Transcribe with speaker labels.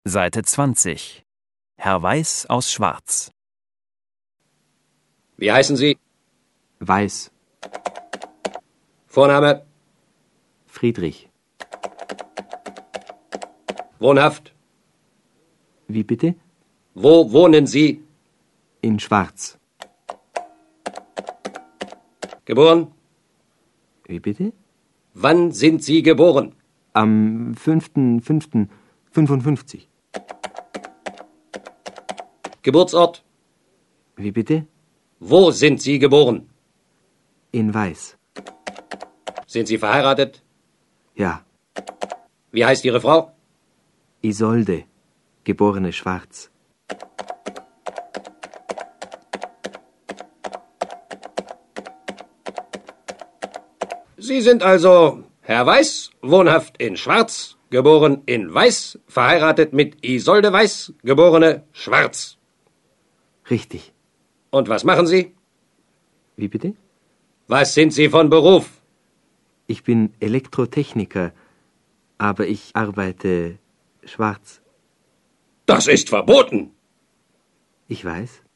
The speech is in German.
Speaker 1: Seite 20. Herr Weiß aus Schwarz.
Speaker 2: Wie heißen Sie?
Speaker 3: Weiß.
Speaker 2: Vorname?
Speaker 3: Friedrich.
Speaker 2: Wohnhaft?
Speaker 3: Wie bitte?
Speaker 2: Wo wohnen Sie?
Speaker 3: In Schwarz.
Speaker 2: Geboren?
Speaker 3: Wie bitte?
Speaker 2: Wann sind Sie geboren?
Speaker 3: Am 5.5.55.
Speaker 2: Geburtsort?
Speaker 3: Wie bitte?
Speaker 2: Wo sind Sie geboren?
Speaker 3: In Weiß.
Speaker 2: Sind Sie verheiratet?
Speaker 3: Ja.
Speaker 2: Wie heißt Ihre Frau?
Speaker 3: Isolde, geborene Schwarz.
Speaker 2: Sie sind also Herr Weiß, wohnhaft in Schwarz, geboren in Weiß, verheiratet mit Isolde Weiß, geborene Schwarz.
Speaker 3: Richtig.
Speaker 2: Und was machen Sie?
Speaker 3: Wie bitte?
Speaker 2: Was sind Sie von Beruf?
Speaker 3: Ich bin Elektrotechniker, aber ich arbeite schwarz.
Speaker 2: Das ist verboten.
Speaker 3: Ich weiß.